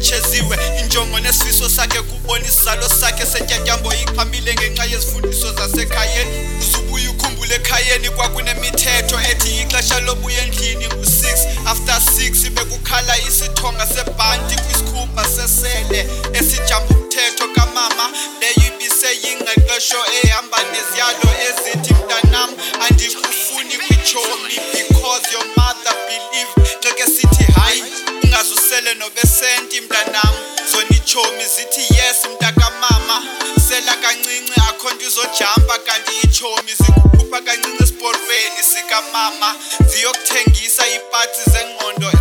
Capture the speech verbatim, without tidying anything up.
echeziwe injongo nesifiso sakhe kubona isizalo sakhe setyatyambo iqhamile ngenxa yezifundiso zasekhayeni uzubuye ukhumbule ekhayeni kwakunemithetho ethi ixesha lobuya endlini ngu-six after six bekukhala isithonga sebhanti kwisikhumba sesele esijamba umthetho kamama leyo ibiseyingqeqesho ehamba neziyalo ezithi mntanam andikufuni kwitshomi because your mother believe ngeke sithi hayi ungazusele nobesenti mntanam zona itshomi zithi yes mntakamama sela kancinci akho nto izojampa kanti itshomi zikukhupha kancinci esiporweni sikamama ziyokuthengisa iipati zengqondo